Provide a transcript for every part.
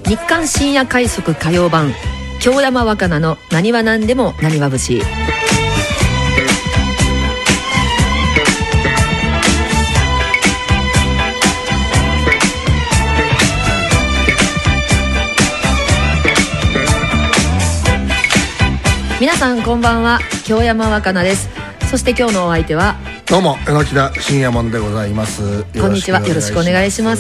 日刊深夜快速火曜版、京山若菜の何は何でも何は節。皆さんこんばんは、京山若菜です。そして今日のお相手はどうも榎田信也門でございます。 こんにちは、よろしくお願いします。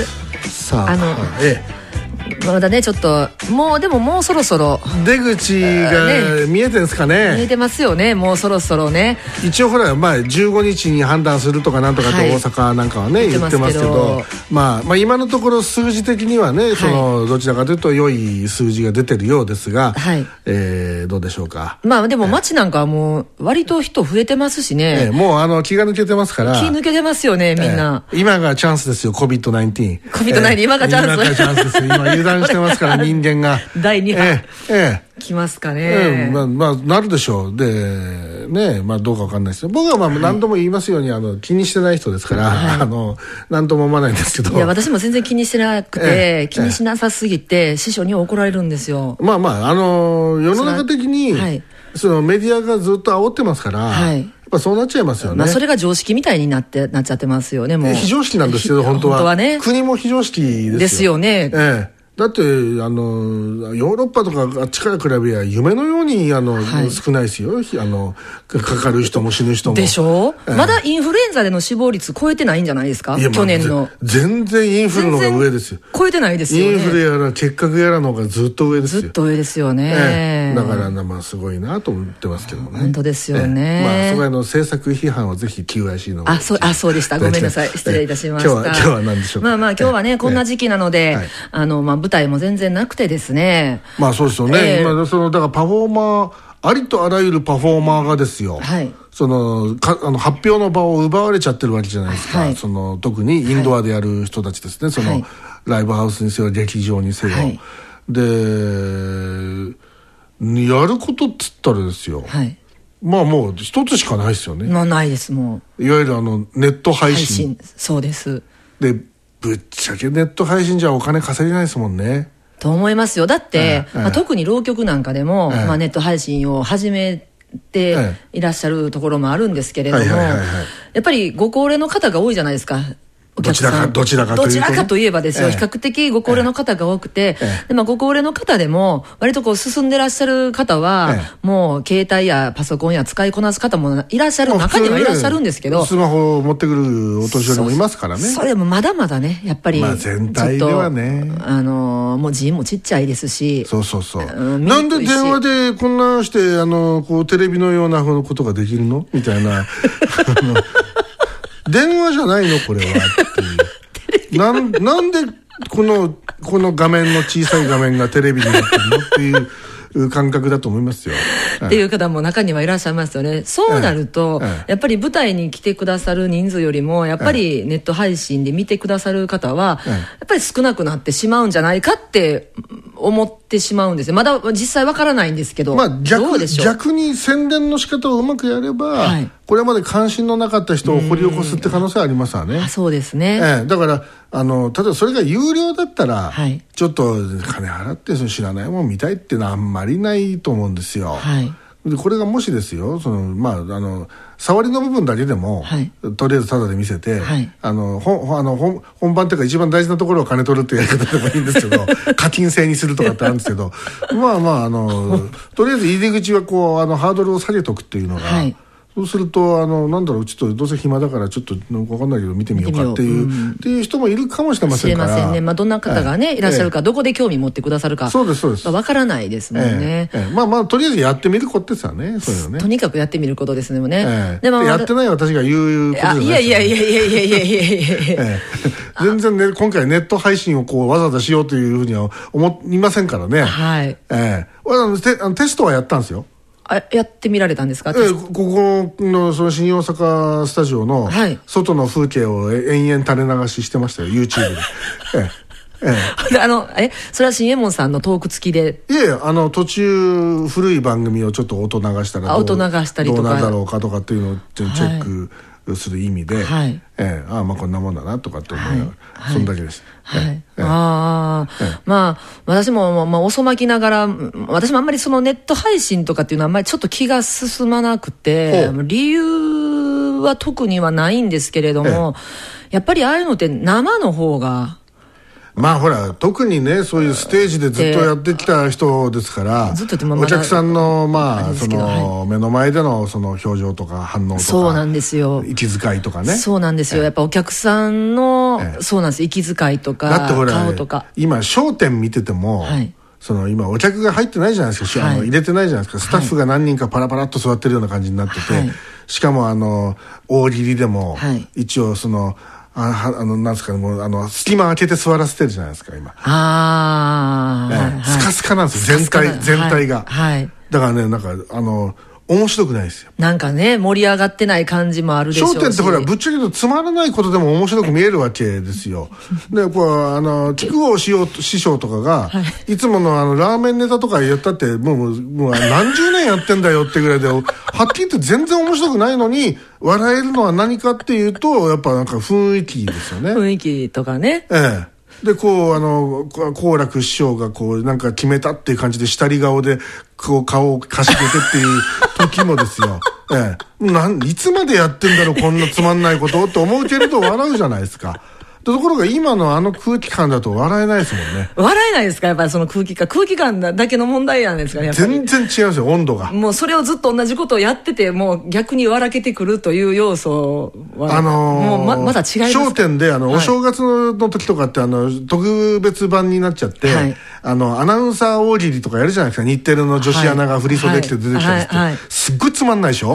さあ、まだねちょっとでももうそろそろ出口が見えてるんですかね。 見えてますよね、もうそろそろね。 一応ほら、15日に判断するとかなんとかって大阪なんかはね、言ってますけど、今のところ数字的にはね、どちらかというと良い数字が出てるようですが、どうでしょうか。 でも街なんかはもう割と人増えてますしね、 もう気が抜けてますから。 気抜けてますよね、みんな。 今がチャンスですよ、COVID-19。 今がチャンス。 今がチャンスです。今油断してますから人間が第2波来ますかね。 なるでしょう。でね、どうかわかんないですよ。僕は何度も言いますように気にしてない人ですから、何とも思わないんですけど。 いや、私も全然気にしてなくて、気にしなさすぎて師匠に怒られるんですよ。 世の中的にそのメディアがずっと煽ってますから、やっぱそうなっちゃいますよね。それが常識みたいになっちゃってますよね。もう非常識なんですけど、本当はね、国も非常識ですよね。だってヨーロッパとかあっちから比べや夢のように少ないですよ。かかる人も死ぬ人もでしょ。まだインフルエンザでの死亡率超えてないんじゃないですか。去年の全然インフルの方が上ですよ。 超えてないですよね。 インフルやら結核やらの方がずっと上ですよ。 ずっと上ですよね。 だからすごいなと思ってますけどね。 本当ですよね。 それ政策批判はぜひ QIC のそうでした。ごめんなさい、失礼いたしました。 今日は何でしょうか。 今日はね、こんな時期なので舞台も全然なくてですね。 そうですよね。だからパフォーマー、ありとあらゆるパフォーマーがですよ、発表の場を奪われちゃってるわけじゃないですか。特にインドアでやる人たちですね。ライブハウスにせよ劇場にせよ、でやることっつったらですよ、もう一つしかないですよね。 ないです。もういわゆるネット配信。 そうです。 でぶっちゃけネット配信じゃお金稼げないですもんね。 と思いますよ。だって、特に浪曲なんかでも、ネット配信を始めていらっしゃるところもあるんですけれども、やっぱりご高齢の方が多いじゃないですか。 どちらかといえばですよ、比較的ご高齢の方が多くて、ご高齢の方でも割と進んでらっしゃる方は、もう携帯やパソコンや使いこなす方もいらっしゃる、中にはいらっしゃるんですけど、 スマホを持ってくるお年寄りもいますからね。 それもまだまだね、やっぱり全体ではね、 もう字もちっちゃいですし。 なんで電話でこんなしてテレビのようなことができるのみたいな電話じゃないのこれはっていうなんでこの画面の小さい画面がテレビになってるのっていう感覚だと思いますよ。 っていう方も中にはいらっしゃいますよね。そうなると、やっぱり舞台に来てくださる人数よりもやっぱりネット配信で見てくださる方は、やっぱり少なくなってしまうんじゃないかって思ってしまうんですよ。まだ実際わからないんですけど、どうでしょう。 逆に宣伝の仕方をうまくやれば、これまで関心のなかった人を掘り起こすって可能性はありますわね。 そうですね。 だから例えばそれが有料だったら、ちょっと金払って知らないもん見たいっていうのはあんまりないと思うんですよ。でこれがもしですよ、触りの部分だけでも、とりあえずタダで見せて、本番というか一番大事なところを金取るっていうやり方でもいいんですけど課金制にするとかってあるんですけどとりあえず入り口はハードルを下げとくっていうのが、そうするとちょっとどうせ暇だからちょっと分かんないけど見てみようかっていう人もいるかもしれませんから。 どんな方がね、いらっしゃるか、どこで興味持ってくださるか、分からないですもんね。 とりあえずやってみることですよね。そういうのね。 とにかくやってみることですね。 でやってない私が言うことじゃないですよ。いや全然ね、今回ネット配信をわざわざしようというふうには思いませんからね。テストはやったんですよ。 やってみられたんですか。 ここの新大阪スタジオの外の風景を延々垂れ流ししてましたよ、YouTube で。 それは新右衛門さんのトーク付きで。 いやいや、途中古い番組をちょっと音流したらどうなんだろうかとかっていうのをチェックする意味で、 はい、 ああまあこんなもんだなとかって思いながら、はい、そんだけです。 はい、まあ私も、遅まきながら、私もあんまりそのネット配信とかっていうのはあんまりちょっと気が進まなくて、理由は特にはないんですけれども、やっぱりああいうのって生の方が、 まあほら特にねそういうステージでずっとやってきた人ですから、お客さんのまあその目の前でのその表情とか反応とか、 そうなんですよ、 息遣いとかね、 そうなんですよ、やっぱお客さんのそうなんです、息遣いとかだってほら顔とか、 今笑点見てても、その今お客が入ってないじゃないですか、入れてないじゃないですか、スタッフが何人かパラパラっと座ってるような感じになってて、しかも大喜利でも一応そのなんですかね、もう隙間開けて座らせてるじゃないですか今。スカスカなんですよ、全体が。だからね、なんか面白くないですよ。 なんかね、盛り上がってない感じもあるでしょうし。 笑点ってほらぶっちゃけ言うとつまらないことでも面白く見えるわけですよ。でこう竹郷師匠とかが、いつものラーメンネタとかやったってもう何十年やってんだよってぐらいではっきり言って全然面白くないのに笑えるのは何かっていうとやっぱなんか雰囲気ですよね。 雰囲気とかね。 でこう好楽師匠がこうなんか決めたっていう感じで下り顔でこう顔をかしげてっていう時もですよ。いつまでやってんだろうこんなつまんないことって思うけれど笑うじゃないですか。ところが今の空気感だと笑えないですもんね。笑えないですか、やっぱりその空気感だけの問題なんですかね。 全然違うんですよ、温度が。 もうそれをずっと同じことをやっててもう逆に笑けてくるという要素はもうまだ違いますか。 笑点でお正月の時とかって特別版になっちゃって、アナウンサー大喜利とかやるじゃないですか。日テレの女子アナが振り袖着て出てきたりして、すっごいつまんないでしょ。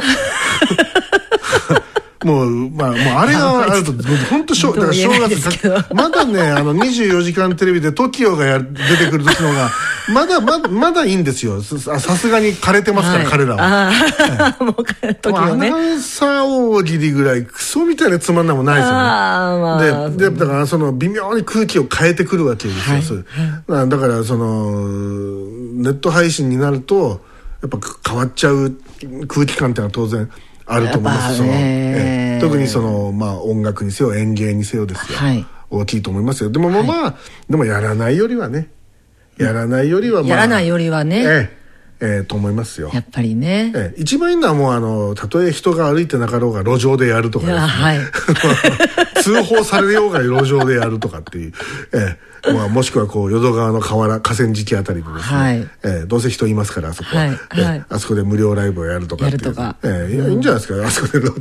もうあれがあると本当だから正月まだね24時間テレビで TOKIO が出てくる時のがまだいいんですよ。さすがに枯れてますから、彼らは。もう TOKIO ね。アナウンサー大喜利ぐらいクソみたいなつまんないもんないですよね。でだからその微妙に空気を変えてくるわけですよ。だからそのネット配信になるとやっぱ変わっちゃう空気感っていうのは当然あると思います。特にその音楽にせよ演芸にせよですよ、大きいと思いますよ。でもでもやらないよりはねと思いますよ。 やっぱりね、 一番いいのはもうたとえ人が歩いてなかろうが路上でやるとかですね、通報されようが路上でやるとかっていう、もしくはこう淀川の河川敷あたりでですね、どうせ人いますからあそこは、あそこで無料ライブをやるとかっていう、いいんじゃないですか、あそこで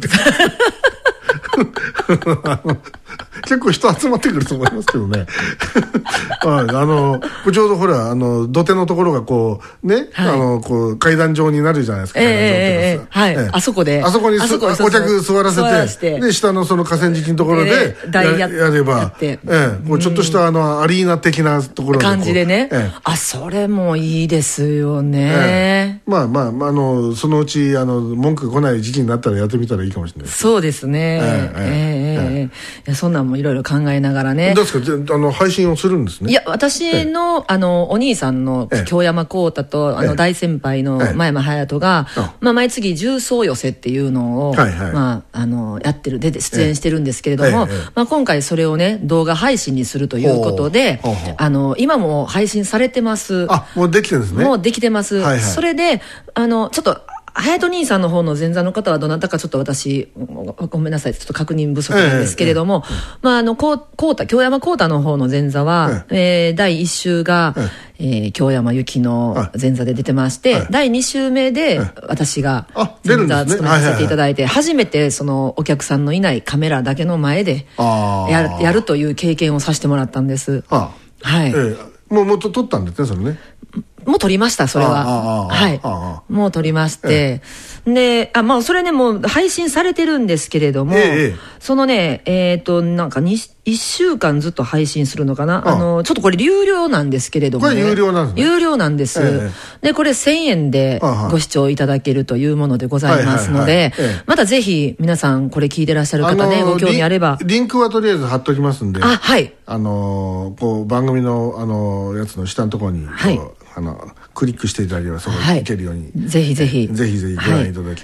結構人集まってくると思いますけどね。ちょうどほら土手のところがこうね、こう階段状になるじゃないですか。 あそこにお客座らせて、で下のその河川敷のところでやれば、こうちょっとしたアリーナ的なところ感じでね。それもいいですよね。 そのうち文句来ない時期になったらやってみたらいいかもしれない。 そうですね。そんなんもいろいろ考えながらね。 どうですか、配信をするんですね。 いや、私のお兄さんの京山幸太と大先輩の真山隼人が毎月重曹寄せっていうのをやってるで出演してるんですけれども、今回それをね動画配信にするということで、今も配信されてます。 もうできてるんですね。 もうできてます。それでちょっと隼人兄さんの方の前座の方はどなたかちょっと私ごめんなさい、ちょっと確認不足なんですけれども、京山幸太の方の前座は、第1週が、京山由紀の前座で出てまして、第2週目で私が前座務めさせていただいて、初めてそのお客さんのいないカメラだけの前でやるという経験をさせてもらったんです。 もう撮ったんですね、それね。 もう撮りました、それは。もう撮りまして。で、それね、もう配信されてるんですけれども、そのね、なんか1週間ずっと配信するのかな。ちょっとこれ有料なんですけれどもね。 これ有料なんですね。 有料なんです。で、これ1000円でご視聴いただけるというものでございますので、またぜひ皆さんこれ聞いてらっしゃる方ね、ご興味あれば。 リンクはとりあえず貼っときますんで。こう番組のやつの下のところに、クリックしていただければそこに行けるように、 ぜひぜひご覧いただきたい。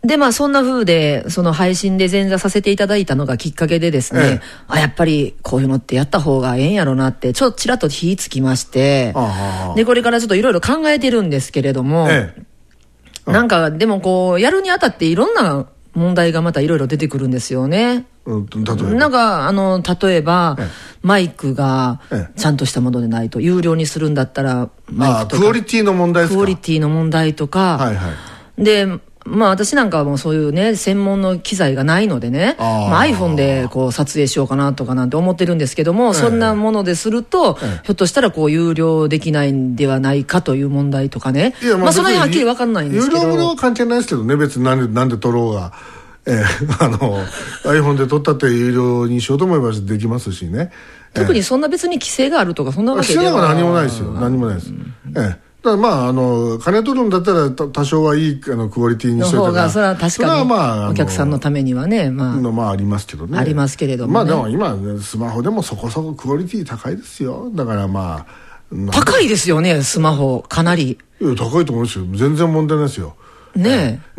でそんな風でその配信で前座させていただいたのがきっかけでですね、やっぱりこういうのってやった方がええんやろなってちょっとちらっと火つきまして、でこれからちょっといろいろ考えてるんですけれども、なんかでもこうやるにあたっていろんな問題がまたいろいろ出てくるんですよね。なんか例えば、マイクがちゃんとしたものでないと、有料にするんだったらマイクとかクオリティの問題ですか。 クオリティの問題とか、で私なんかはもうそういうね専門の機材がないのでね、iPhone でこう撮影しようかなとかなんて思ってるんですけども、そんなものですると、ひょっとしたらこう有料できないんではないかという問題とかね、その辺はっきり分かんないんですけど、 有料は関係ないですけどね、別になんで撮ろうが。iPhone で撮ったって有料にしようと思えばできますしね。 特にそんな別に規制があるとかそんなわけでは規制は何もないですよ。何もないです。だから金取るんだったら多少はいいクオリティにしといたら、 それは確かにお客さんのためにはね、 ありますけどね。 ありますけれどもね。 でも今スマホでもそこそこクオリティ高いですよ。だから高いですよね、スマホかなり。 高いと思うんですよ。全然問題ないですよ。 ねえ、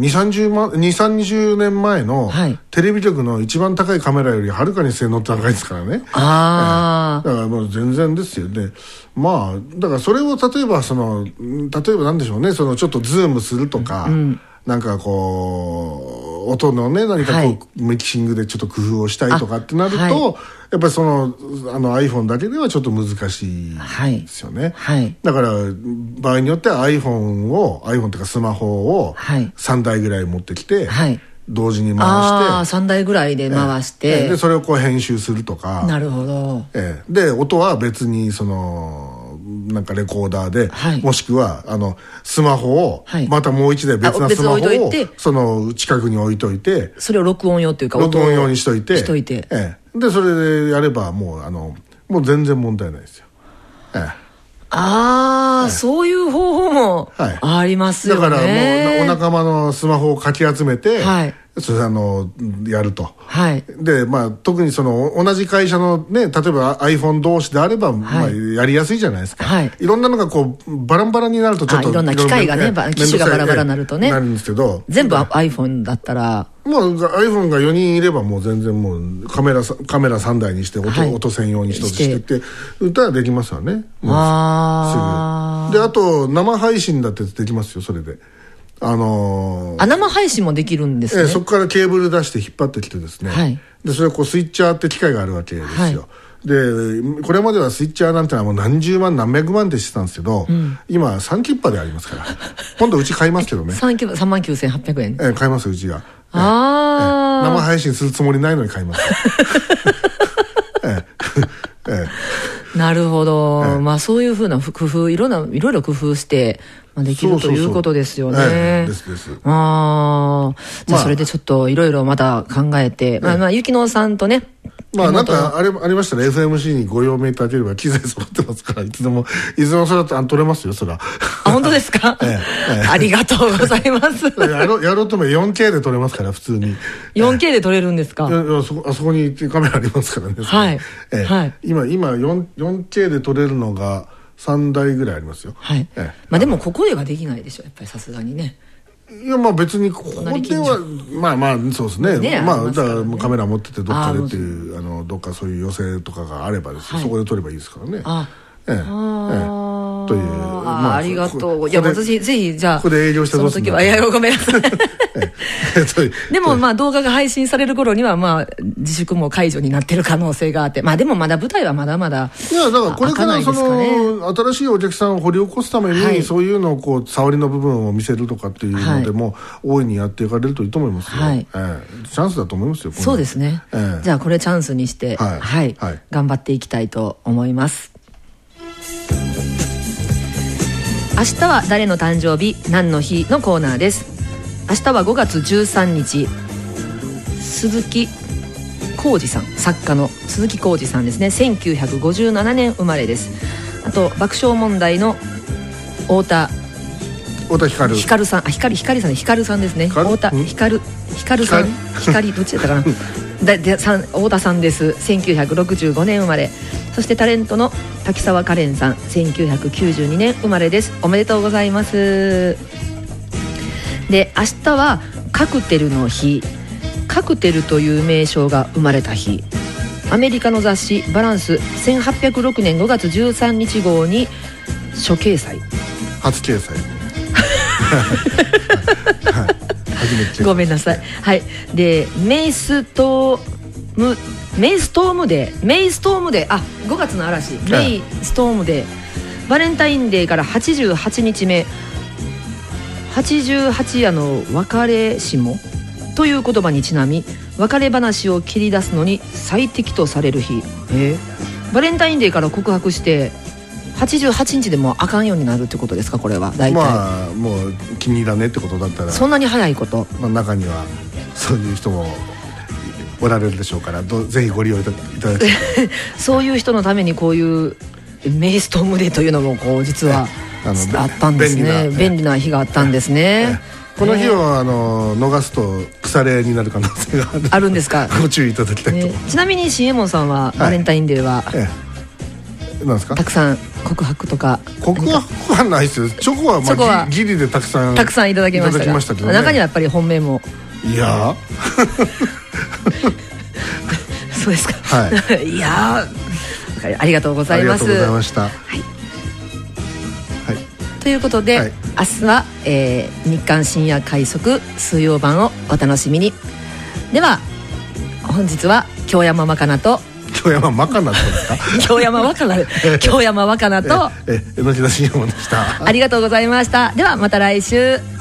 20年前のテレビ局の一番高いカメラよりはるかに性能高いですからね。だからもう全然ですよね。だからそれを例えばなんでしょうね、ちょっとズームするとか、なんかこう音のね何かこうミキシングでちょっと工夫をしたいとかってなると、やっぱりiPhone だけではちょっと難しいですよね。だから場合によっては iPhone っていうかスマホを3台ぐらい持ってきて、同時に回して 3台ぐらいで回して、 でそれをこう編集するとか。 なるほど。 で音は別になんかレコーダーで、もしくはスマホをまたもう一台別なスマホをその近くに置いといて、 それを録音用っていうか録音用にしといて、でそれでやればもう全然問題ないですよ。 そういう方法もありますよね。 だからもうお仲間のスマホをかき集めて、それやると。で特に同じ会社のね、例えば iPhone 同士であればやりやすいじゃないですか。いろんなのがこうバランバラになるとちょっといろんな機械がね、機種がバラバラになるとね、 なるんですけど、 全部 iPhone だったら iPhone が4人いればもう全然もうカメラ3台にして音専用に一つしてって歌はできますよね。すぐで、あと生配信だってできますよ、それで。 生配信もできるんですね。 そこからケーブル出して引っ張ってきてですね、でそれをこうスイッチャーって機械があるわけですよ。でこれまではスイッチャーなんてのはもう何十万何百万ってしてたんですけど、今3キッパでありますから今度うち買いますけどね。 39,800円。 買います、うちが。生配信するつもりないのに買いますなるほど。そういうふうな工夫、いろいろ工夫してできるということですよね。じゃあそれでちょっといろいろまた考えて、雪乃さんとね、 なんかありましたら FMC にご用命いただければ機材揃ってますから、いつでもそれだと取れますよ、それは。 本当ですか？ありがとうございます。 やろうとも 4K で撮れますから、普通に。 4K で撮れるんですか？ あそこにカメラありますからね。今 4K で撮れるのが3台ぐらいありますよ。 でもここではできないでしょ、やっぱりさすがにね。 いや別にここではそうですね。だからカメラ持っててどっかでっていうどっかそういう寄せとかがあればですね、そこで撮ればいいですからね。という、 ありがとう。いや私ぜひじゃあここで営業してどうするんだ。 いやごめんなさい。でも動画が配信される頃には自粛も解除になってる可能性があって、でもまだ舞台はまだまだ。 いやだからこれから新しいお客さんを掘り起こすためにそういうのをこう触りの部分を見せるとかっていうのでも大いにやっていかれるといいと思いますよ。チャンスだと思いますよ。 そうですね。じゃあこれチャンスにして頑張っていきたいと思います。明日は誰の誕生日何の日のコーナーです。明日は5月13日、鈴木浩二さん、作家の鈴木浩二さんですね。1957年生まれです。あと爆笑問題の太田光さん、光さんですね。太田光さん、どっちだったかな太田さんです。1965年生まれ。そしてタレントの滝沢カレンさん、1992年生まれです。おめでとうございます。で明日はカクテルの日、カクテルという名称が生まれた日、アメリカの雑誌バランス1806年5月13日号に初掲載、 初掲載はい、初めてごめんなさい、はい、でメイストームデー、あ、5月の嵐、メイストームデー、バレンタインデーから88日目、88夜の別れしもという言葉にちなみ、別れ話を切り出すのに最適とされる日。バレンタインデーから告白して88日でもあかんようになるってことですか、これは。大体まあもう気に入らねってことだったら、 そんなに早いこと、 まあ、中にはそういう人もおられるでしょうから、ぜひご利用いただきそういう人のためにこういうメイストームデーというのもこう実はあったんですね。便利な日があったんですね。 この日を逃すと腐れになる可能性があるんですかご注意いただきたいと、 ちなみにシエモンさんはバレンタインデーは、 なんですか、 たくさん告白とか。 告白はないですよ。チョコはまあギリでたくさんいただきましたが、中にはやっぱり本命も。 いやそうですか、 はい、 いやありがとうございます。 ありがとうございました、はいはい、ということで、はい、明日は、日刊深夜快速水曜版をお楽しみに。では本日は京山まかなと京山まかなとですか京山まかな京山まかなと榎田信也でした。 ありがとうございました。ではまた来週。